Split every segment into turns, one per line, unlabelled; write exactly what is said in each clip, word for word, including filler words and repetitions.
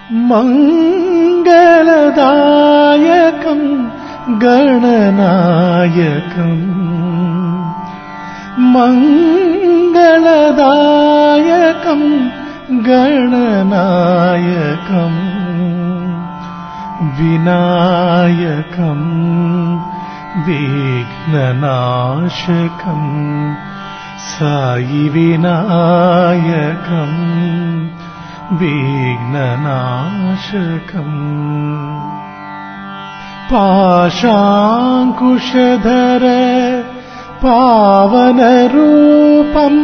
मङ्गलदायकं गणनायकम् मङ्गलदायकं गणनायकम् विनायकं विघ्ननाशकं साई विनायकं विघ्ननाशकम् पाशाङ्कुशधर पावनरूपम्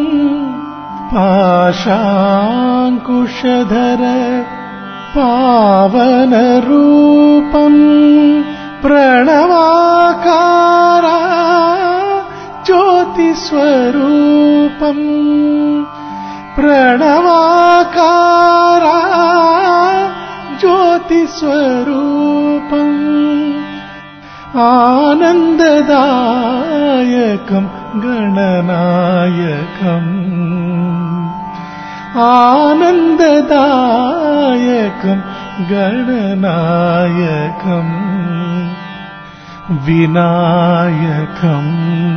पाशाङ्कुशधर पावनरूपम् प्रणवाकारा ज्योतिस्वरूपम् प्रणवाकारा ज्योतिस्वरूपम् आनन्ददायकं गणनायकम् आनन्ददायकं गणनायकम् विनायकं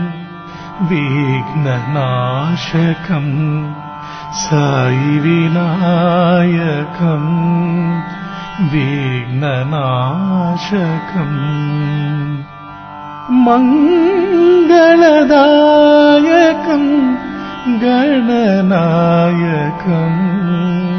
विघ्ननाशकं साई विनायकं विघ्ननाशकम् मङ्गलदायकं गणनायकम्।